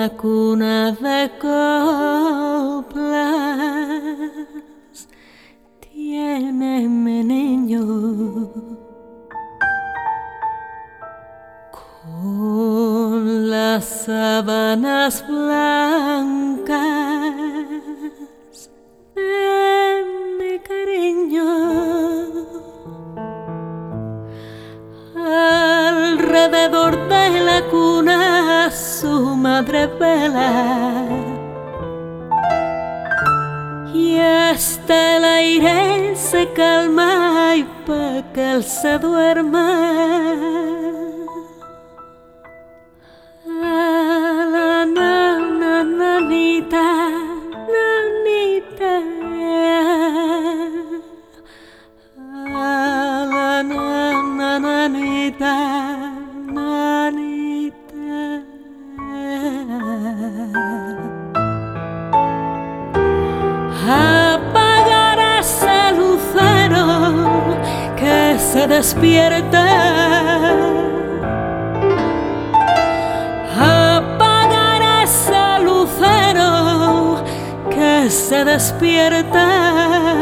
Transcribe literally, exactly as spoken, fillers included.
una cuna de coplas tiene mi niño, con las sábanas blancas de mi cariño. Alrededor de la cuna su madre vela, y hasta el aire se calma y pa' que él se duerma. A la nana, nanita, nanita, a la nana, nanita, nanita. Apagar ese lucero que se despierta, apagar ese lucero que se despierta.